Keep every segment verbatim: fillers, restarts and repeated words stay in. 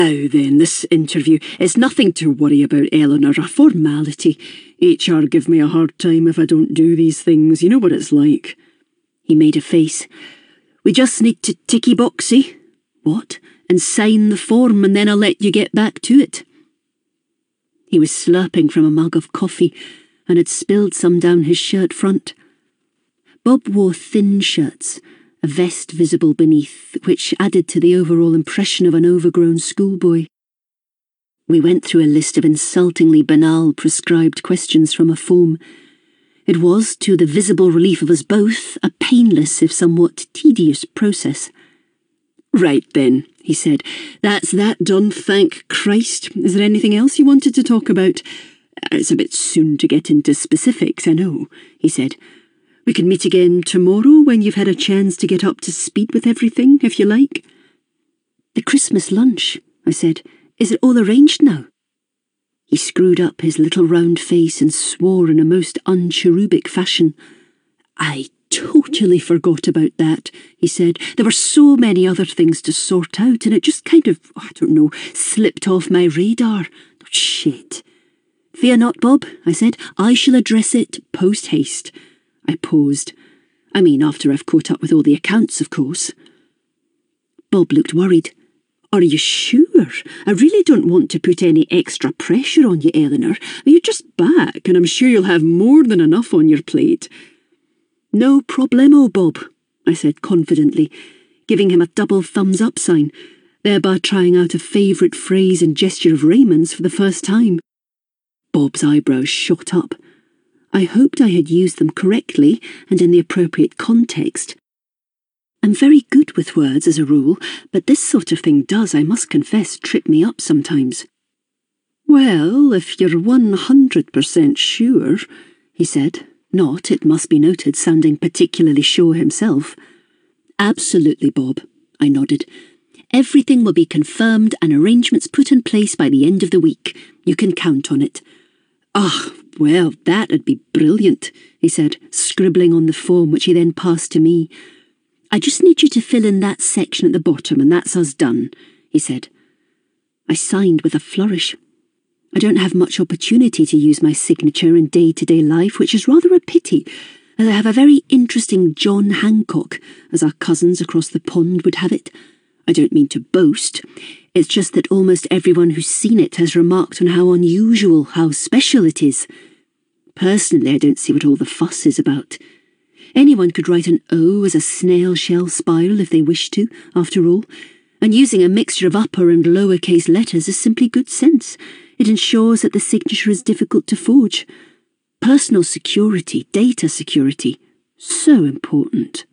Now then, this interview is nothing to worry about, Eleanor, a formality. H R give me a hard time if I don't do these things, you know what it's like. He made a face. We just need to ticky boxy. What? And sign the form and then I'll let you get back to it. He was slurping from a mug of coffee and had spilled some down his shirt front. Bob wore thin shirts, a vest visible beneath, which added to the overall impression of an overgrown schoolboy. We went through a list of insultingly banal prescribed questions from a form. It was, to the visible relief of us both, a painless if somewhat tedious process. Right then, he said. That's that done, thank Christ. Is there anything else you wanted to talk about? It's a bit soon to get into specifics, I know, he said. We can meet again tomorrow when you've had a chance to get up to speed with everything, if you like. The Christmas lunch, I said. Is it all arranged now? He screwed up his little round face and swore in a most uncherubic fashion. I totally forgot about that, he said. There were so many other things to sort out and it just kind of, I don't know, slipped off my radar. Oh, shit. Fear not, Bob, I said. I shall address it post-haste. I paused. I mean, after I've caught up with all the accounts, of course. Bob looked worried. Are you sure? I really don't want to put any extra pressure on you, Eleanor. You're just back, and I'm sure you'll have more than enough on your plate. No problemo, Bob, I said confidently, giving him a double thumbs-up sign, thereby trying out a favourite phrase and gesture of Raymond's for the first time. Bob's eyebrows shot up. I hoped I had used them correctly and in the appropriate context. I'm very good with words as a rule, but this sort of thing does, I must confess, trip me up sometimes. Well, if you're one hundred percent sure, he said, not, it must be noted, sounding particularly sure himself. Absolutely, Bob, I nodded. Everything will be confirmed and arrangements put in place by the end of the week. You can count on it. Ah, well, that'd be brilliant, he said, scribbling on the form which he then passed to me. I just need you to fill in that section at the bottom and that's us done, he said. I signed with a flourish. I don't have much opportunity to use my signature in day-to-day life, which is rather a pity, as I have a very interesting John Hancock, as our cousins across the pond would have it. I don't mean to boast. It's just that almost everyone who's seen it has remarked on how unusual, how special it is. Personally, I don't see what all the fuss is about. Anyone could write an O as a snail shell spiral if they wished to, after all, and using a mixture of upper and lowercase letters is simply good sense. It ensures that the signature is difficult to forge. Personal security, data security, so important.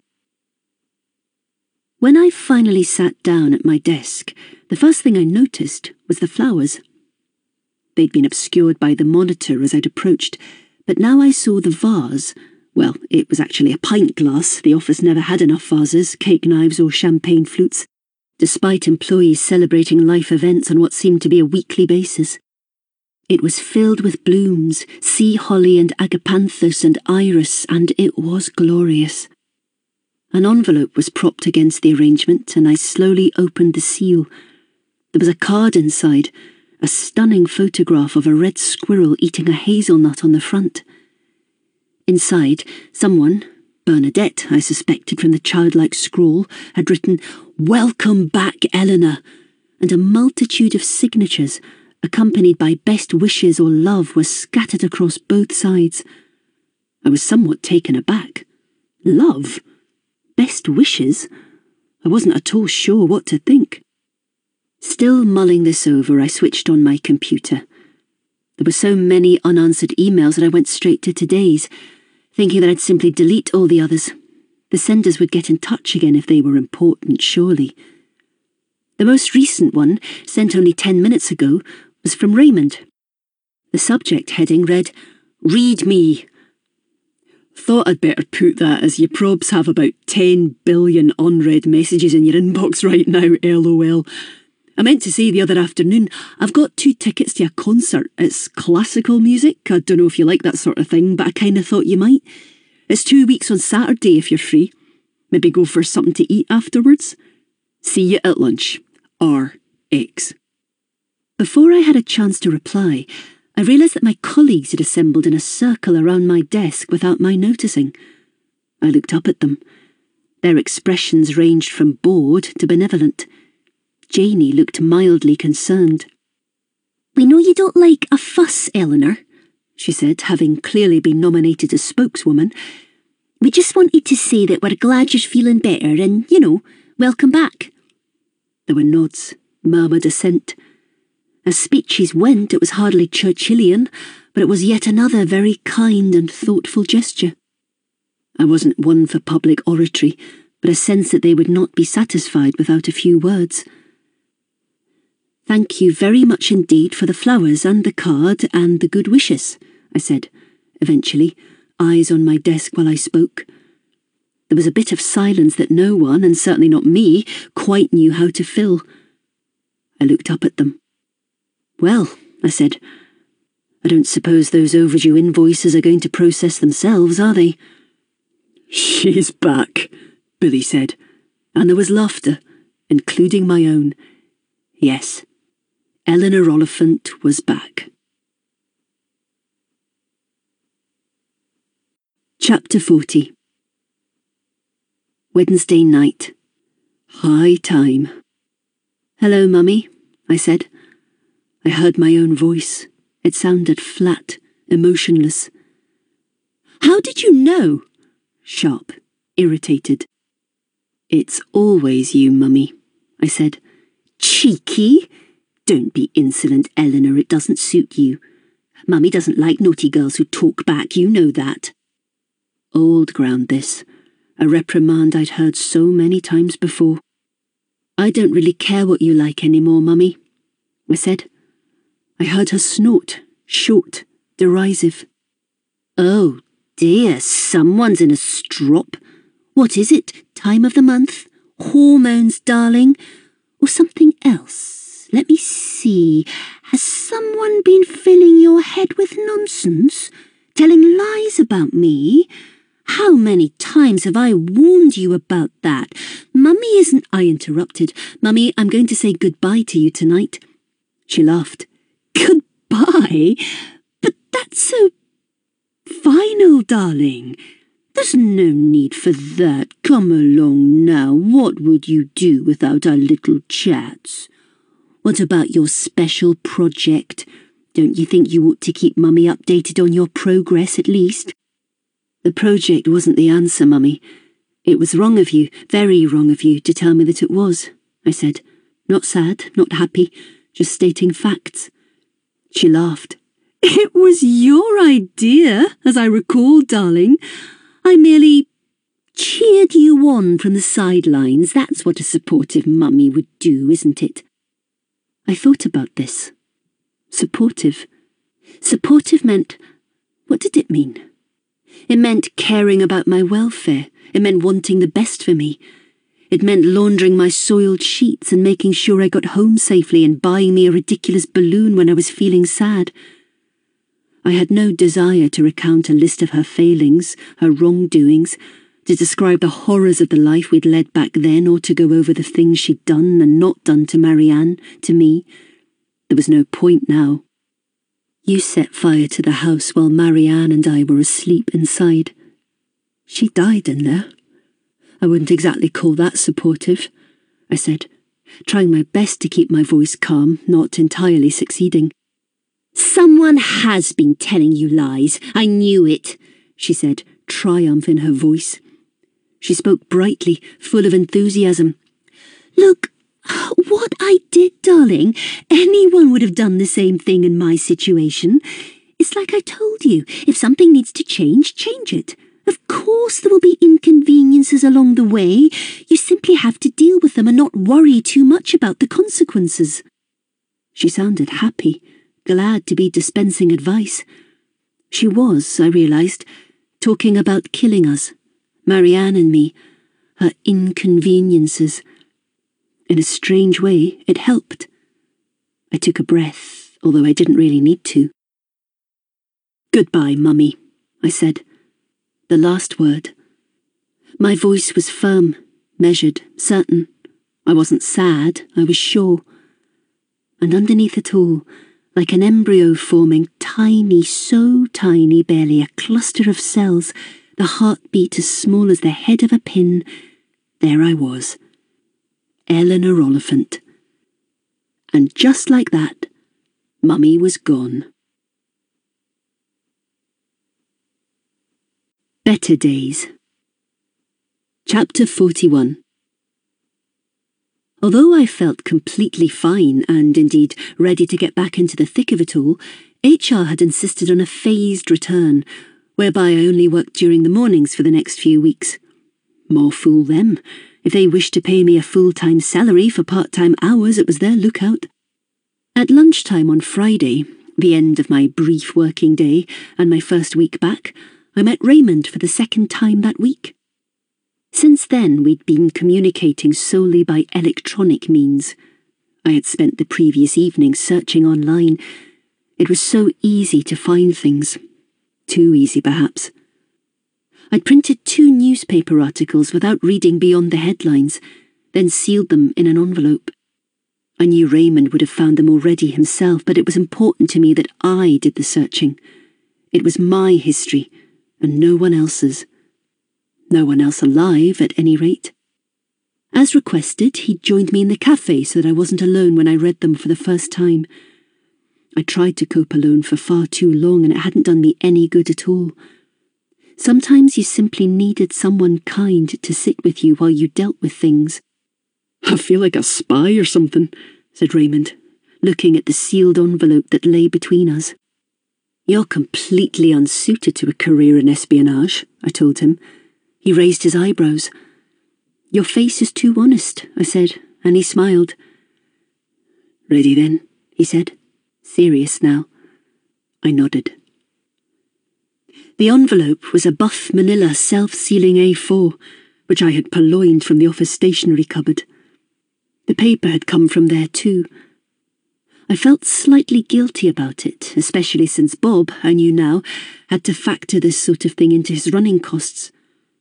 When I finally sat down at my desk, the first thing I noticed was the flowers. They'd been obscured by the monitor as I'd approached, but now I saw the vase. Well, it was actually a pint glass. The office never had enough vases, cake knives or champagne flutes, despite employees celebrating life events on what seemed to be a weekly basis. It was filled with blooms, sea holly and agapanthus and iris, and it was glorious. An envelope was propped against the arrangement, and I slowly opened the seal. There was a card inside, a stunning photograph of a red squirrel eating a hazelnut on the front. Inside, someone, Bernadette, I suspected from the childlike scrawl, had written, "Welcome back, Eleanor," and a multitude of signatures, accompanied by best wishes or love, were scattered across both sides. I was somewhat taken aback. Love? Best wishes? I wasn't at all sure what to think. Still mulling this over, I switched on my computer. There were so many unanswered emails that I went straight to today's, thinking that I'd simply delete all the others. The senders would get in touch again if they were important, surely. The most recent one, sent only ten minutes ago, was from Raymond. The subject heading read, "Read me." Thought I'd better put that as you probs have about ten billion unread messages in your inbox right now, lol. I meant to say the other afternoon, I've got two tickets to a concert. It's classical music. I don't know if you like that sort of thing, but I kind of thought you might. It's two weeks on Saturday if you're free. Maybe go for something to eat afterwards. See you at lunch. R X. Before I had a chance to reply, I realised that my colleagues had assembled in a circle around my desk without my noticing. I looked up at them. Their expressions ranged from bored to benevolent. Janie looked mildly concerned. "We know you don't like a fuss, Eleanor," she said, having clearly been nominated as spokeswoman. "We just wanted to say that we're glad you're feeling better and, you know, welcome back." There were nods, murmured assent. As speeches went, it was hardly Churchillian, but it was yet another very kind and thoughtful gesture. I wasn't one for public oratory, but a sense that they would not be satisfied without a few words. "Thank you very much indeed for the flowers and the card and the good wishes," I said, eventually, eyes on my desk while I spoke. There was a bit of silence that no one, and certainly not me, quite knew how to fill. I looked up at them. "Well," I said, "I don't suppose those overdue invoices are going to process themselves, are they?" "She's back," Billy said, and there was laughter, including my own. Yes, Eleanor Oliphant was back. Chapter forty. Wednesday night. High time. "Hello, Mummy," I said. I heard my own voice. It sounded flat, emotionless. "How did you know?" Sharp, irritated. "It's always you, Mummy," I said. "Cheeky! Don't be insolent, Eleanor, it doesn't suit you. Mummy doesn't like naughty girls who talk back, you know that." Old ground, this. A reprimand I'd heard so many times before. "I don't really care what you like anymore, Mummy," I said. I heard her snort, short, derisive. "Oh dear, someone's in a strop. What is it? Time of the month? Hormones, darling? Or something else? Let me see. Has someone been filling your head with nonsense? Telling lies about me? How many times have I warned you about that? Mummy isn't—" I interrupted. "Mummy, I'm going to say goodbye to you tonight." She laughed. "Goodbye? But that's so final, darling. There's no need for that. Come along now. What would you do without our little chats? What about your special project? Don't you think you ought to keep Mummy updated on your progress at least?" "The project wasn't the answer, Mummy. It was wrong of you, very wrong of you, to tell me that it was," I said. Not sad, not happy, just stating facts. She laughed. "It was your idea, as I recall, darling. I merely cheered you on from the sidelines. That's what a supportive mummy would do, isn't it?" I thought about this. Supportive. Supportive meant... what did it mean? It meant caring about my welfare. It meant wanting the best for me. It meant laundering my soiled sheets and making sure I got home safely and buying me a ridiculous balloon when I was feeling sad. I had no desire to recount a list of her failings, her wrongdoings, to describe the horrors of the life we'd led back then, or to go over the things she'd done and not done to Marianne, to me. There was no point now. You set fire to the house while Marianne and I were asleep inside. She died in there. I wouldn't exactly call that supportive, I said, trying my best to keep my voice calm, not entirely succeeding. "Someone has been telling you lies. I knew it," she said, triumph in her voice. She spoke brightly, full of enthusiasm. "Look, what I did, darling, anyone would have done the same thing in my situation. It's like I told you, if something needs to change, change it. Of course there will be inconveniences along the way. You simply have to deal with them and not worry too much about the consequences." She sounded happy, glad to be dispensing advice. She was, I realised, talking about killing us, Marianne and me, her inconveniences. In a strange way, it helped. I took a breath, although I didn't really need to. "Goodbye, Mummy," I said. The last word. My voice was firm, measured, certain. I wasn't sad, I was sure. And underneath it all, like an embryo forming tiny, so tiny, barely a cluster of cells, the heartbeat as small as the head of a pin, there I was, Eleanor Oliphant. And just like that, Mummy was gone. Better Days. Chapter forty-one. Although I felt completely fine and, indeed, ready to get back into the thick of it all, H R had insisted on a phased return, whereby I only worked during the mornings for the next few weeks. More fool them. If they wished to pay me a full-time salary for part-time hours, it was their lookout. At lunchtime on Friday, the end of my brief working day and my first week back, I met Raymond for the second time that week. Since then, we'd been communicating solely by electronic means. I had spent the previous evening searching online. It was so easy to find things. Too easy, perhaps. I'd printed two newspaper articles without reading beyond the headlines, then sealed them in an envelope. I knew Raymond would have found them already himself, but it was important to me that I did the searching. It was my history, and no one else's. No one else alive, at any rate. As requested, he joined me in the cafe so that I wasn't alone when I read them for the first time. I tried to cope alone for far too long, and it hadn't done me any good at all. Sometimes you simply needed someone kind to sit with you while you dealt with things. "I feel like a spy or something," said Raymond, looking at the sealed envelope that lay between us. "You're completely unsuited to a career in espionage," I told him. He raised his eyebrows. "Your face is too honest," I said, and he smiled. "Ready then," he said, serious now. I nodded. The envelope was a buff manila self-sealing A four, which I had purloined from the office stationery cupboard. The paper had come from there too. I felt slightly guilty about it, especially since Bob, I knew now, had to factor this sort of thing into his running costs.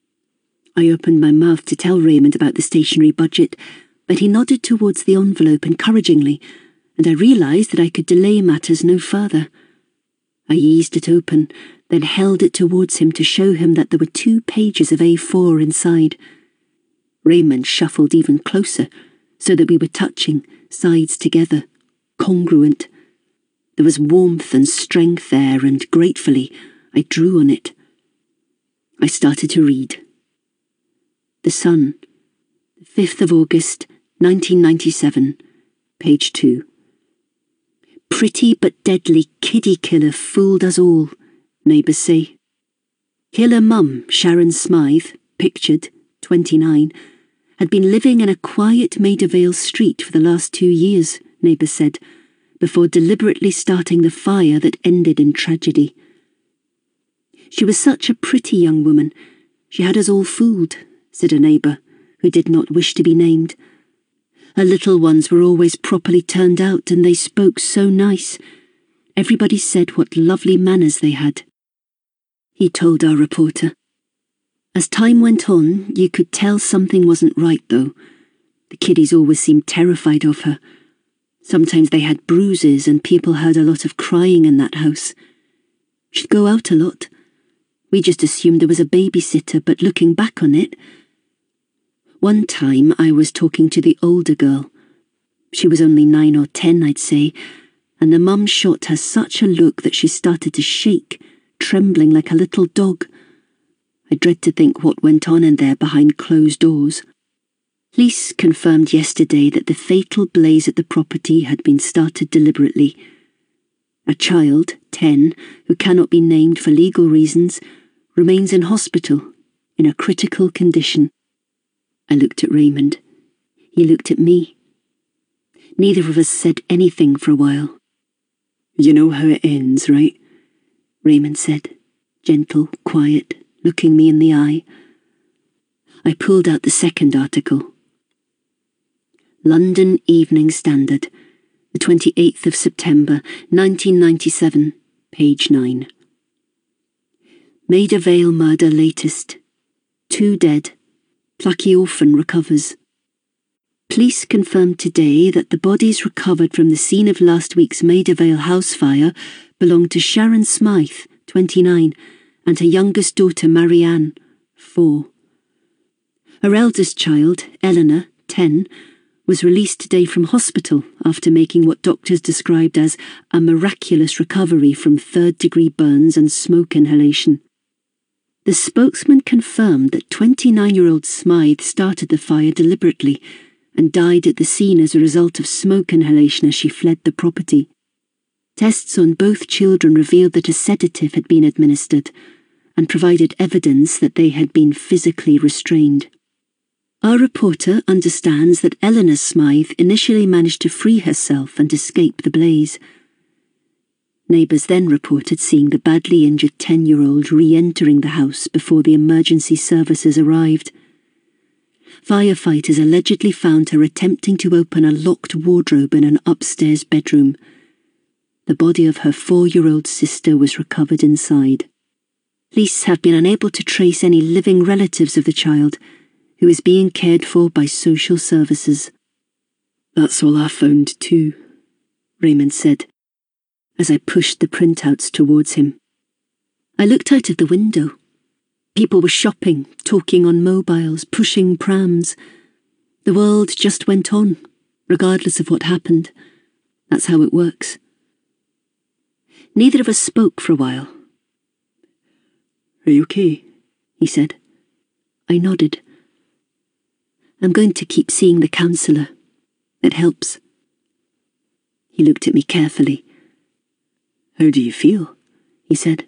I opened my mouth to tell Raymond about the stationery budget, but he nodded towards the envelope encouragingly, and I realised that I could delay matters no further. I eased it open, then held it towards him to show him that there were two pages of A four inside. Raymond shuffled even closer, so that we were touching, sides together, congruent. There was warmth and strength there, and gratefully, I drew on it. I started to read. The Sun, the fifth of August, nineteen ninety-seven, page two. Pretty but deadly kiddie killer fooled us all, neighbours say. Killer mum, Sharon Smythe, pictured, twenty-nine, had been living in a quiet Maida Vale street for the last two years, neighbours said, before deliberately starting the fire that ended in tragedy. She was such a pretty young woman, she had us all fooled, said a neighbour, who did not wish to be named. Her little ones were always properly turned out, and they spoke so nice. Everybody said what lovely manners they had. He told our reporter. As time went on, you could tell something wasn't right, though. The kiddies always seemed terrified of her. Sometimes they had bruises, and people heard a lot of crying in that house. She'd go out a lot. We just assumed there was a babysitter, but looking back on it... One time I was talking to the older girl. She was only nine or ten, I'd say, and the mum shot her such a look that she started to shake, trembling like a little dog. I dread to think what went on in there behind closed doors. Police confirmed yesterday that the fatal blaze at the property had been started deliberately. A child, ten, who cannot be named for legal reasons, remains in hospital, in a critical condition. I looked at Raymond. He looked at me. Neither of us said anything for a while. "You know how it ends, right?" Raymond said, gentle, quiet, looking me in the eye. I pulled out the second article. London Evening Standard, the twenty-eighth of September, nineteen ninety-seven, page nine. Maida Vale murder latest. Two dead. Plucky orphan recovers. Police confirmed today that the bodies recovered from the scene of last week's Maida Vale house fire belonged to Sharon Smythe, twenty-nine, and her youngest daughter Marianne, four. Her eldest child, Eleanor, ten, was released today from hospital after making what doctors described as a miraculous recovery from third-degree burns and smoke inhalation. The spokesman confirmed that twenty-nine-year-old Smythe started the fire deliberately and died at the scene as a result of smoke inhalation as she fled the property. Tests on both children revealed that a sedative had been administered and provided evidence that they had been physically restrained. Our reporter understands that Eleanor Smythe initially managed to free herself and escape the blaze. Neighbours then reported seeing the badly injured ten-year-old re-entering the house before the emergency services arrived. Firefighters allegedly found her attempting to open a locked wardrobe in an upstairs bedroom. The body of her four-year-old sister was recovered inside. Police have been unable to trace any living relatives of the child, who is being cared for by social services. "That's all I found too," Raymond said, as I pushed the printouts towards him. I looked out of the window. People were shopping, talking on mobiles, pushing prams. The world just went on, regardless of what happened. That's how it works. Neither of us spoke for a while. "Are you okay?" he said. I nodded. "I'm going to keep seeing the counsellor. It helps." He looked at me carefully. "How do you feel?" he said.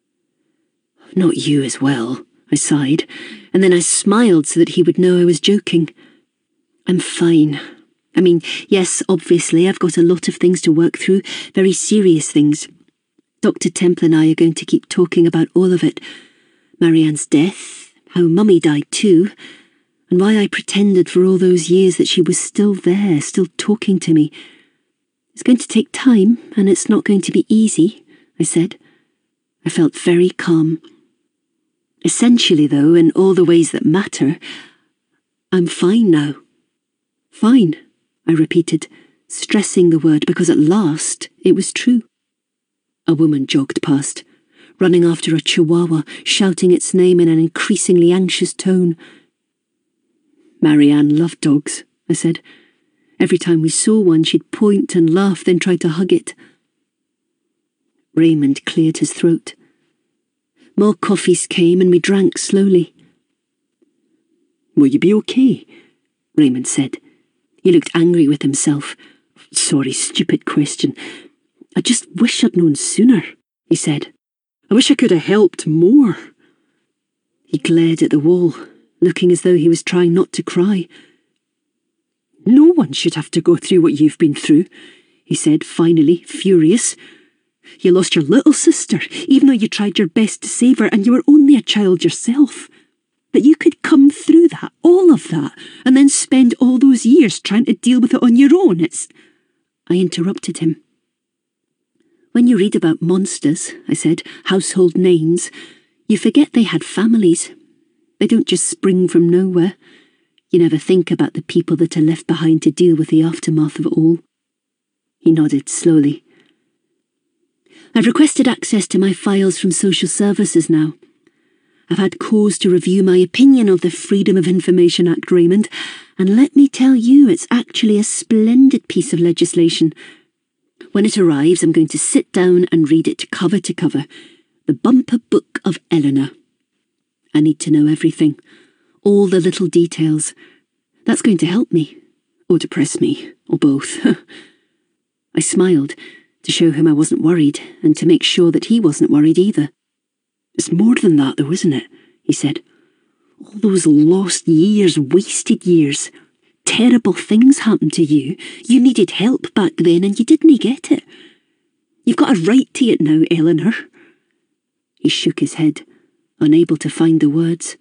"Not you as well," I sighed, and then I smiled so that he would know I was joking. "I'm fine. I mean, yes, obviously I've got a lot of things to work through, very serious things. Doctor Temple and I are going to keep talking about all of it. Marianne's death, how Mummy died too, and why I pretended for all those years that she was still there, still talking to me. It's going to take time, and it's not going to be easy," I said. I felt very calm. Essentially, though, in all the ways that matter, I'm fine now. "Fine," I repeated, stressing the word because at last it was true. A woman jogged past, running after a chihuahua, shouting its name in an increasingly anxious tone. Marianne loved dogs, I said. Every time we saw one, she'd point and laugh, then try to hug it. Raymond cleared his throat. More coffees came and we drank slowly. "Will you be okay?" Raymond said. He looked angry with himself. "Sorry, stupid question. I just wish I'd known sooner," he said. "I wish I could have helped more." He glared at the wall, looking as though he was trying not to cry. "No one should have to go through what you've been through," he said, finally, furious. "You lost your little sister, even though you tried your best to save her, and you were only a child yourself. That you could come through that, all of that, and then spend all those years trying to deal with it on your own, it's—" I interrupted him. "When you read about monsters," I said, "household names, you forget they had families. They don't just spring from nowhere. You never think about the people that are left behind to deal with the aftermath of it all." He nodded slowly. "I've requested access to my files from social services now. I've had cause to review my opinion of the Freedom of Information Act, Raymond, and let me tell you, it's actually a splendid piece of legislation. When it arrives, I'm going to sit down and read it cover to cover. The bumper book of Eleanor. I need to know everything, all the little details. That's going to help me, or depress me, or both." I smiled, to show him I wasn't worried, and to make sure that he wasn't worried either. "It's more than that, though, isn't it?" he said. "All those lost years, wasted years. Terrible things happened to you. You needed help back then, and you didn't get it. You've got a right to it now, Eleanor." He shook his head, unable to find the words.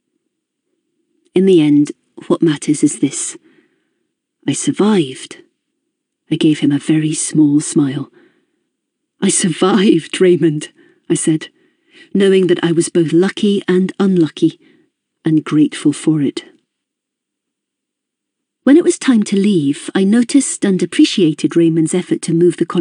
"In the end, what matters is this. I survived." I gave him a very small smile. "I survived, Raymond," I said, knowing that I was both lucky and unlucky, and grateful for it. When it was time to leave, I noticed and appreciated Raymond's effort to move the